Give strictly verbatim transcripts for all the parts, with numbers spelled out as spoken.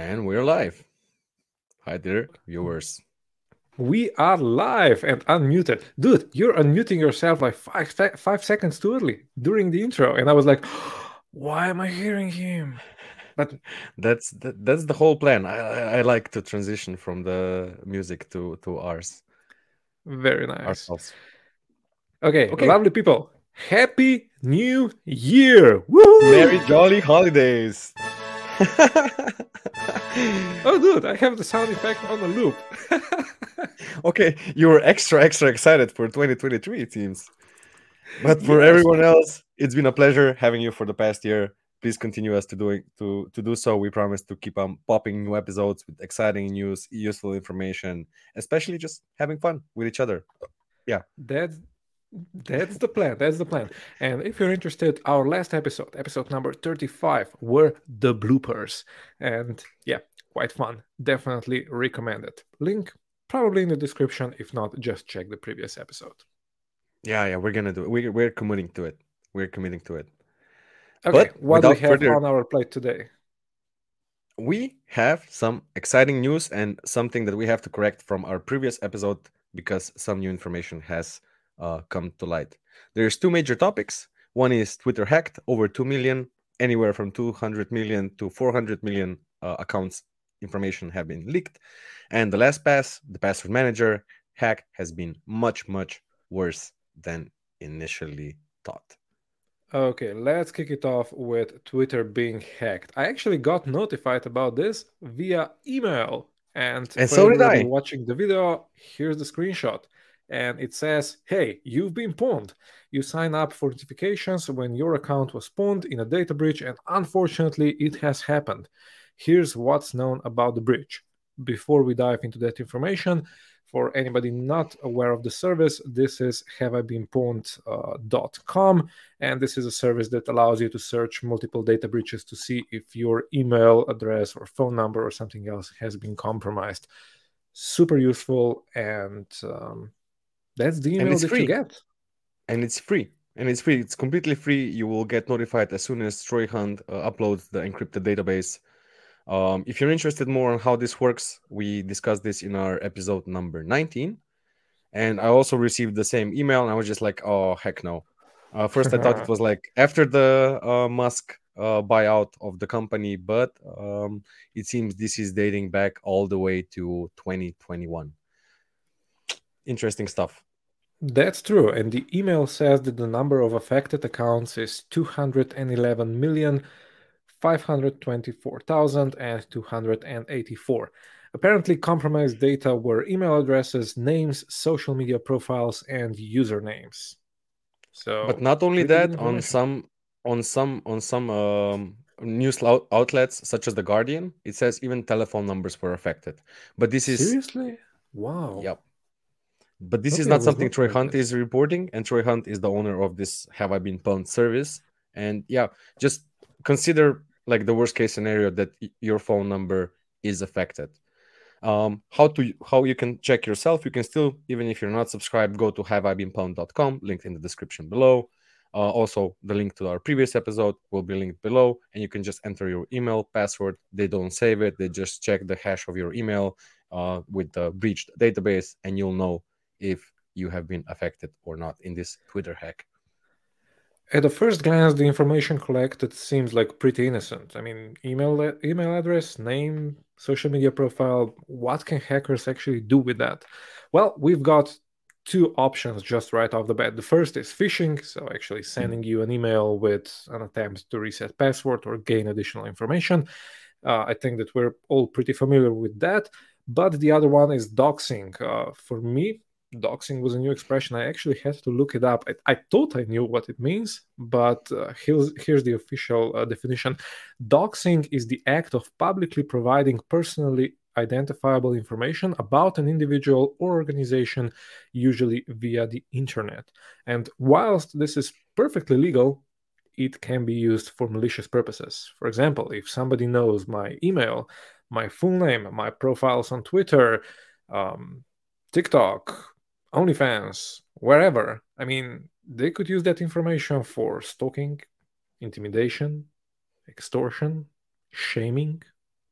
And we're live. Hi there, viewers. We are live and unmuted. Dude, you're unmuting yourself like five, sec- five seconds too early during the intro. And I was like, why am I hearing him? But That's that, that's the whole plan. I, I I like to transition from the music to to ours very nice. ourselves. Okay, Okay. lovely people. Happy New Year! Merry Woohoo! jolly holidays. Oh, dude, I have the sound effect on the loop. Okay, you were extra extra excited for twenty twenty-three, it seems. But for Yes, everyone else, it's been a pleasure having you for the past year. Please continue us to doing to to do so. We promise to keep on popping new episodes with exciting news, useful information, especially just having fun with each other. Yeah. that's That's the plan. That's the plan. And if you're interested, our last episode, episode number thirty-five, were the bloopers. And yeah, quite fun. Definitely recommend it. Link probably in the description. If not, just check the previous episode. Yeah, yeah, we're gonna do it. We, we're committing to it. We're committing to it. Okay, But what do we without have further, on our plate today? we have some exciting news and something that we have to correct from our previous episode because some new information has uh, come to light. There's two major topics. One is Twitter hacked over two million, anywhere from two hundred million to four hundred million uh, accounts information have been leaked. And the LastPass, the password manager hack, has been much, much worse than initially thought. Okay, let's kick it off with Twitter being hacked. I actually got notified about this via email. And And for so did everybody I. watching the video, here's the screenshot. And it says, hey, you've been pawned. You sign up for notifications when your account was pawned in a data breach, and unfortunately, it has happened. Here's what's known about the breach. Before we dive into that information, for anybody not aware of the service, this is have I been pawned dot com, and this is a service that allows you to search multiple data breaches to see if your email address or phone number or something else has been compromised. Super useful, and um, that's the And email it's that you free. get. and it's free and it's free it's completely free. You will get notified as soon as Troy Hunt uh, uploads the encrypted database. Um, if you're interested more on how this works, we discussed this in our episode number nineteen, and I also received the same email and I was just like, oh heck no. Uh, first I thought it was like after the uh, Musk uh, buyout of the company, but um, it seems this is dating back all the way to twenty twenty-one. Interesting stuff. That's true, and the email says that the number of affected accounts is two hundred eleven million five hundred twenty-four thousand two hundred eighty-four. Apparently, compromised data were email addresses, names, social media profiles, and usernames. But So, not only pretty good that, on information. some on some on some um, news lou- outlets such as the Guardian, it says even telephone numbers were affected. But this is Seriously? Wow. yep. But this is Okay, I not was something not Troy aware of Hunt this. is reporting, and Troy Hunt is the owner of this Have I Been Pwned service. And yeah, just consider like the worst case scenario that y- your phone number is affected. Um, how to how you can check yourself? You can still, even if you're not subscribed, go to have I been pwned dot com, linked in the description below. Uh, also, the link to our previous episode will be linked below, and you can just enter your email password. They don't save it; they just check the hash of your email uh, with the breached database, and you'll know if you have been affected or not in this Twitter hack. At the first glance, the information collected seems like pretty innocent. I mean, email email address, name, social media profile. What can hackers actually do with that? Well, we've got two options just right off the bat. The first is phishing, so actually sending you an email with an attempt to reset password or gain additional information. Uh, I think that we're all pretty familiar with that. But the other one is doxing. Uh, for me, doxing was a new expression. I actually had to look it up. I, I thought I knew what it means, but uh, here's, here's the official uh, definition. Doxing is the act of publicly providing personally identifiable information about an individual or organization, usually via the internet. And whilst this is perfectly legal, it can be used for malicious purposes. For example, if somebody knows my email, my full name, my profiles on Twitter, um, TikTok, OnlyFans, wherever, I mean, they could use that information for stalking, intimidation, extortion, shaming.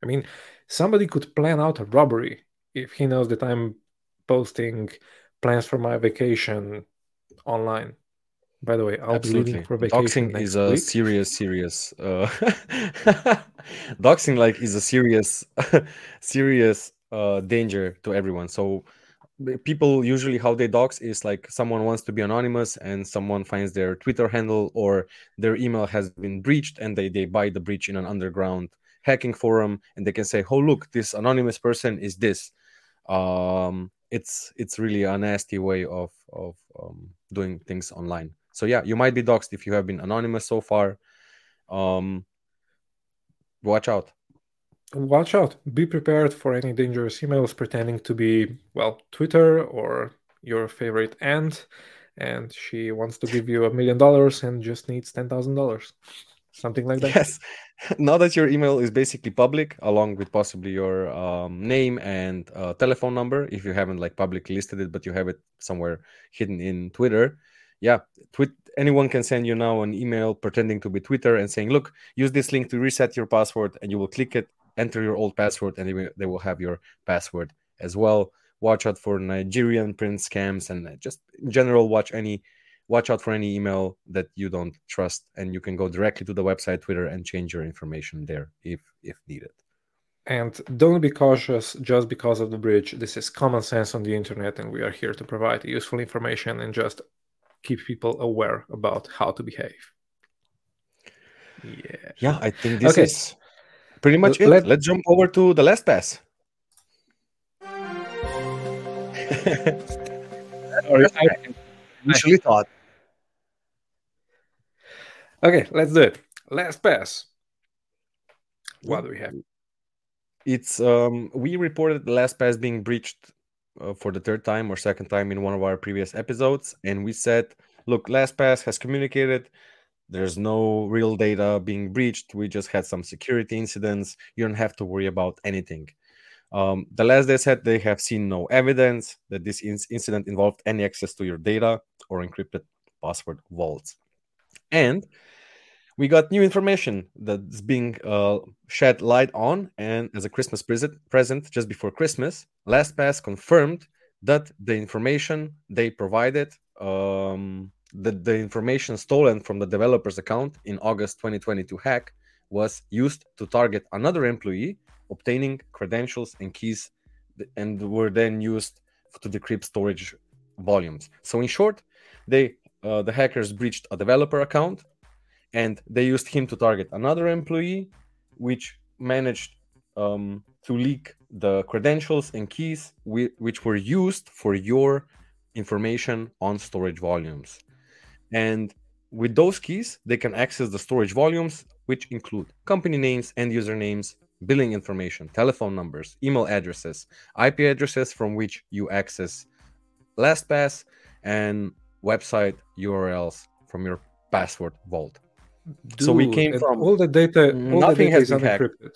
I mean, somebody could plan out a robbery if he knows that I'm posting plans for my vacation online. By the way, I'll be leaving Absolutely. for vacation Doxing is next a week. serious, serious uh doxing like is a serious serious uh danger to everyone. So b- people usually how they dox is like someone wants to be anonymous and someone finds their Twitter handle or their email has been breached and they, they buy the breach in an underground hacking forum and they can say, oh look, this anonymous person is this. Um it's it's really a nasty way of of um, doing things online. So yeah, you might be doxxed if you have been anonymous so far. um Watch out. Watch out. Be prepared for any dangerous emails pretending to be, well, Twitter or your favorite aunt, and she wants to give you a million dollars and just needs ten thousand dollars. Something like that. Yes. Now that your email is basically public along with possibly your um, name and uh, telephone number, if you haven't like publicly listed it but you have it somewhere hidden in Twitter, yeah, tweet anyone can send you now an email pretending to be Twitter and saying, look, use this link to reset your password, and you will click it, enter your old password, and they will, they will have your password as well. Watch out for Nigerian print scams, and uh, just in general watch any watch out for any email that you don't trust, and you can go directly to the website Twitter and change your information there if if needed. And don't be cautious just because of the bridge. This is common sense on the internet, and we are here to provide useful information and just keep people aware about how to behave. Yeah. Yeah, I think this Okay. is pretty much it. Let Let's jump over to the LastPass. Sorry, I, Initially thought. okay, let's do it. LastPass. What do we have? It's um we reported the LastPass being breached uh, for the third time or second time in one of our previous episodes, and we said, look, LastPass has communicated. There's no real data being breached. We just had some security incidents. You don't have to worry about anything. Um, the last they said they have seen no evidence that this in- incident involved any access to your data or encrypted password vaults. And we got new information that's being uh, shed light on. And as a Christmas present, present just before Christmas, LastPass confirmed that the information they provided, um, the, the information stolen from the developer's account in August twenty twenty-two hack, was used to target another employee, obtaining credentials and keys, and were then used to decrypt storage volumes. So in short, they uh, the hackers breached a developer account and they used him to target another employee, which managed um, to leak the credentials and keys we, which were used for your information on storage volumes. And with those keys, they can access the storage volumes, which include company names and usernames, billing information, telephone numbers, email addresses, I P addresses from which you access LastPass, and website U R Ls from your password vault. Dude, So we came and from all the data, all the nothing data has is been hacked. unencrypted.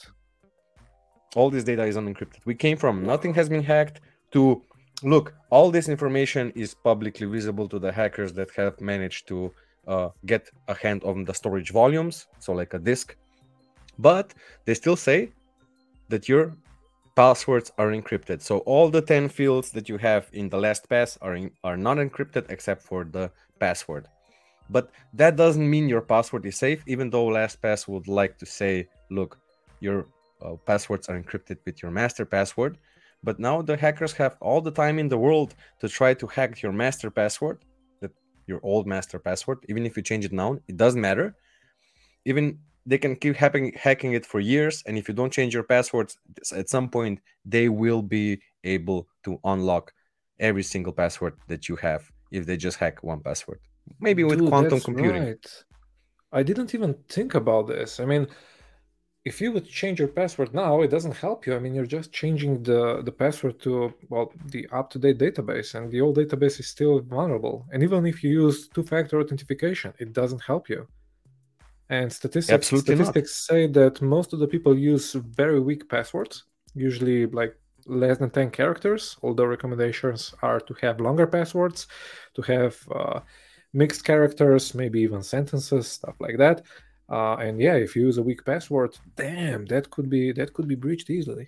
All this data is unencrypted. We came from nothing has been hacked to look, all this information is publicly visible to the hackers that have managed to uh, get a hand on the storage volumes, so like a disk. But they still say that your passwords are encrypted. So all the ten fields that you have in the LastPass are in, are not encrypted except for the password. But that doesn't mean your password is safe, even though LastPass would like to say, look, your uh, passwords are encrypted with your master password. But now the hackers have all the time in the world to try to hack your master password, that your old master password. Even if you change it now, it doesn't matter. Even they can keep hacking, hacking it for years, and if you don't change your passwords, at some point they will be able to unlock every single password that you have if they just hack one password. Maybe with Dude, quantum that's computing. right. I didn't even think about this. I mean, if you would change your password now, it doesn't help you. I mean, you're just changing the, the password to, well, the up-to-date database, and the old database is still vulnerable. And even if you use two-factor authentication, it doesn't help you. And statistics Absolutely not. statistics say that most of the people use very weak passwords, usually like less than ten characters, although recommendations are to have longer passwords, to have uh, mixed characters, maybe even sentences, stuff like that. Uh, and yeah, if you use a weak password, damn, that could be that could be breached easily.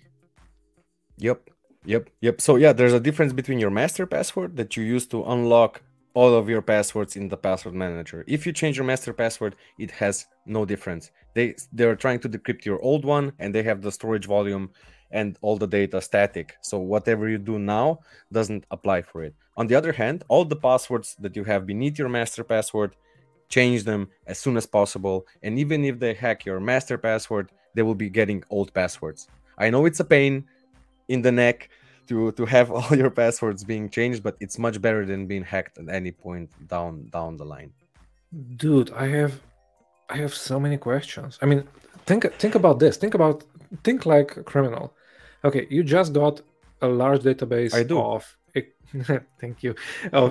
Yep. Yep. Yep. So yeah, there's a difference between your master password that you use to unlock all of your passwords in the password manager. If you change your master password, it has no difference. They they're trying to decrypt your old one, and they have the storage volume and all the data static. So whatever you do now doesn't apply for it. On the other hand, all the passwords that you have beneath your master password, change them as soon as possible. And even if they hack your master password, they will be getting old passwords. I know it's a pain in the neck to to have all your passwords being changed, but it's much better than being hacked at any point down down the line. Dude, I have I have so many questions. I mean, think think about this. Think about think like a criminal. Okay, you just got a large database I do. of thank you of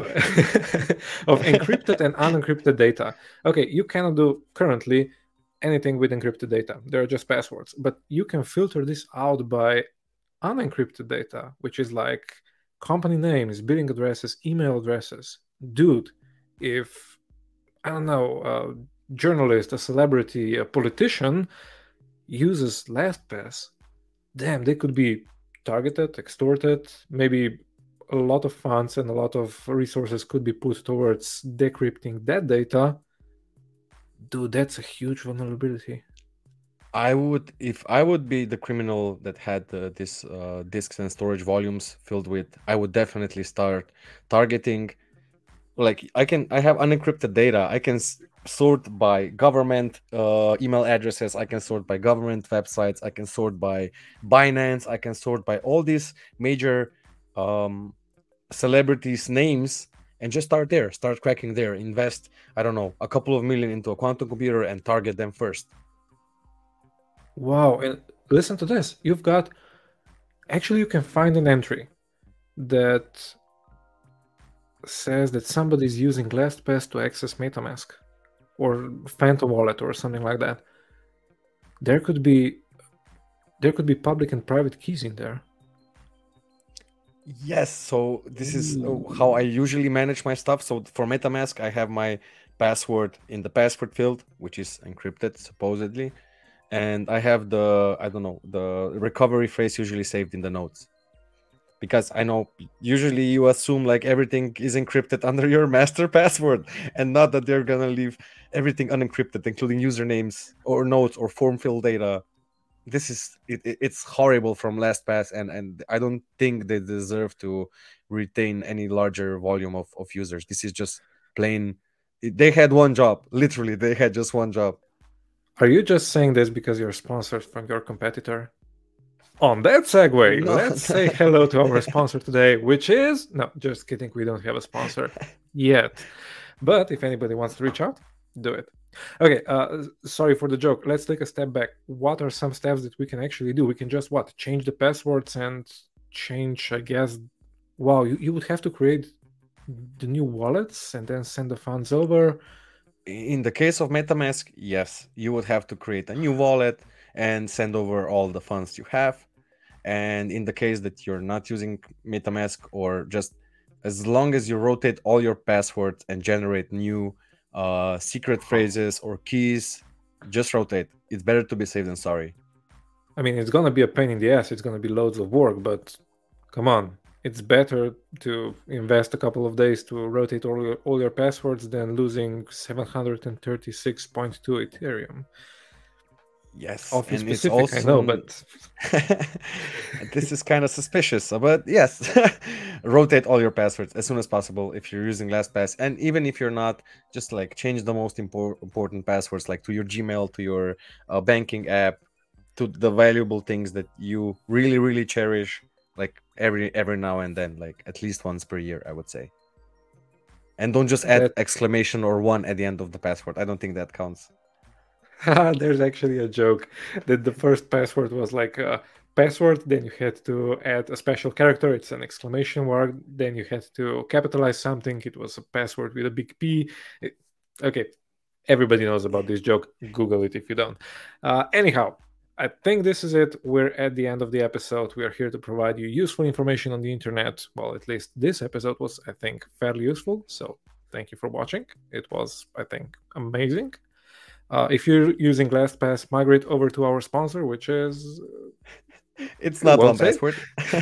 of encrypted and unencrypted data. Okay, you cannot do currently anything with encrypted data. They're just passwords, but you can filter this out by unencrypted data, which is like company names, billing addresses, email addresses. Dude, if I don't know, a journalist, a celebrity, a politician uses LastPass, damn, they could be targeted, extorted. Maybe a lot of funds and a lot of resources could be put towards decrypting that data. Dude, that's a huge vulnerability. I would, if I would be the criminal that had uh, this uh, disks and storage volumes filled with, I would definitely start targeting. Like I can, I have unencrypted data. I can s- sort by government uh, email addresses. I can sort by government websites. I can sort by Binance. I can sort by all these major um, celebrities' names, and just start there. Start cracking there. Invest, I don't know, a couple of million into a quantum computer and target them first. Wow, and listen to this. You've got actually you can find an entry that says that somebody's using LastPass to access MetaMask or Phantom Wallet or something like that. There could be there could be public and private keys in there. Yes, so this is uh, how I usually manage my stuff. So for MetaMask, I have my password in the password field, which is encrypted supposedly, and I have the I don't know the recovery phrase usually saved in the notes, because I know usually you assume like everything is encrypted under your master password, and not that they're gonna leave everything unencrypted, including usernames or notes or form fill data. This is it, it- it's horrible from LastPass, and and I don't think they deserve to retain any larger volume of, of users. This is just plain. They had one job, literally. They had just one job. Are you just saying this because you're sponsored from your competitor? On that segue, No. let's say hello to our sponsor today, which is no, just kidding. We don't have a sponsor yet, but if anybody wants to reach out, do it. Okay, uh, sorry for the joke. Let's take a step back. What are some steps that we can actually do? We can just what change the passwords and change, I guess. Wow, you, you would have to create the new wallets and then send the funds over. In the case of MetaMask, yes, you would have to create a new wallet and send over all the funds you have. And in the case that you're not using MetaMask, or just as long as you rotate all your passwords and generate new uh, secret phrases or keys, just rotate. It's better to be safe than sorry. I mean, it's gonna be a pain in the ass. It's gonna be loads of work, but come on, it's better to invest a couple of days to rotate all your, all your passwords than losing seven hundred thirty-six point two Ethereum. Yes, Office and it's specific, I also know, but this is kind of suspicious, but yes, rotate all your passwords as soon as possible if you're using LastPass, and even if you're not, just like change the most impor- important passwords, like to your Gmail, to your uh, banking app, to the valuable things that you really, really cherish, like every every now and then, like at least once per year, I would say. And don't just add that exclamation or one at the end of the password. I don't think that counts. there's actually a joke that the first password was like a password, then you had to add a special character, it's an exclamation mark, then you had to capitalize something, it was a password with a big P. It- okay, everybody knows about this joke. Google it if you don't. Uh, anyhow, I think this is it. We're at the end of the episode. We are here to provide you useful information on the internet. Well, at least this episode was, I think, fairly useful. So thank you for watching. It was, I think, amazing. Uh, if you're using LastPass, migrate over to our sponsor, which is It's we not won't one say. password.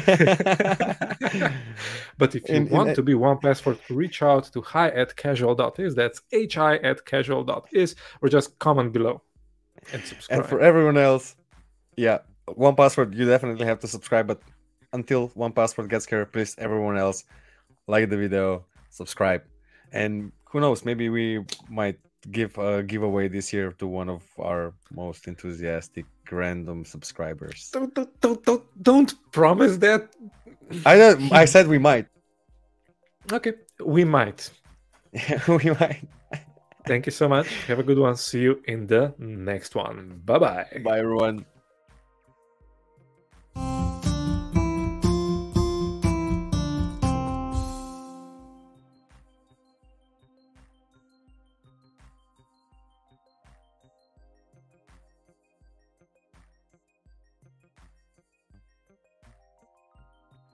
But if you in, want in, to be one password, reach out to hi at casual dot is. That's hi at casual dot is, or just comment below and subscribe. and for everyone else, yeah, one password, you definitely have to subscribe. But until one password gets here, please, everyone else, like the video, subscribe, and who knows, maybe we might give a giveaway this year to one of our most enthusiastic random subscribers. Don't, don't, don't, don't, don't promise that. I don't, I said we might. Okay, we might. we might. Thank you so much. Have a good one. See you in the next one. Bye bye. Bye, everyone.